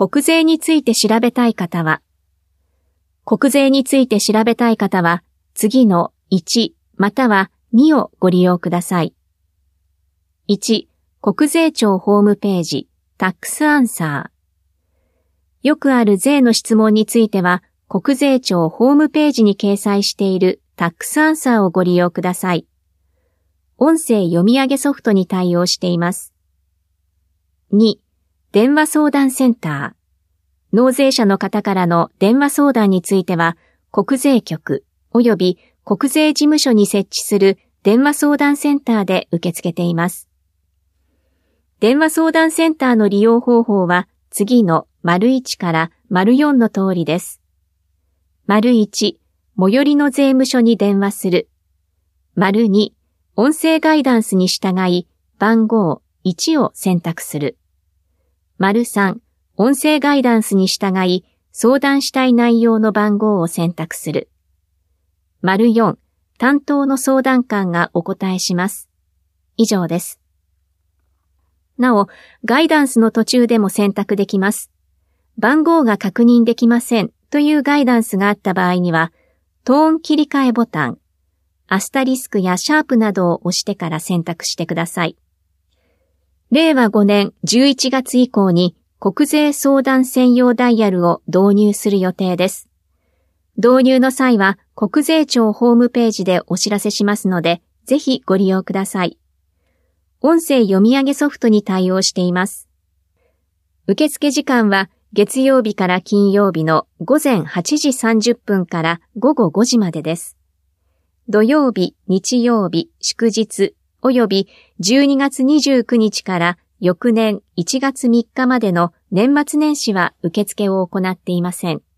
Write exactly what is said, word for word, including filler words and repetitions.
国税について調べたい方は、国税について調べたい方は、次のいちまたはにをご利用ください。いち、国税庁ホームページ、タックスアンサー。よくある税の質問については、国税庁ホームページに掲載しているタックスアンサーをご利用ください。音声読み上げソフトに対応しています。に、電話相談センター。納税者の方からの電話相談については、国税局及び国税事務所に設置する電話相談センターで受け付けています。電話相談センターの利用方法は次の丸いちから丸よんの通りです。丸いち、最寄りの税務署に電話する。丸に、音声ガイダンスに従い番号いちを選択する。丸さん、音声ガイダンスに従い相談したい内容の番号を選択する。丸よん、担当の相談官がお答えします。以上です。なお、ガイダンスの途中でも選択できます。番号が確認できませんというガイダンスがあった場合には、トーン切り替えボタン、アスタリスクやシャープなどを押してから選択してください。れいわごねんじゅういちがつ以降に国税相談専用ダイヤルを導入する予定です。導入の際は国税庁ホームページでお知らせしますので、ぜひご利用ください。音声読み上げソフトに対応しています。受付時間は月曜日から金曜日のごぜんはちじさんじゅっぷんからごごごじまでです。土曜日、日曜日、祝日及びじゅうにがつにじゅうくにちから翌年いちがつみっかまでの年末年始は受付を行っていません。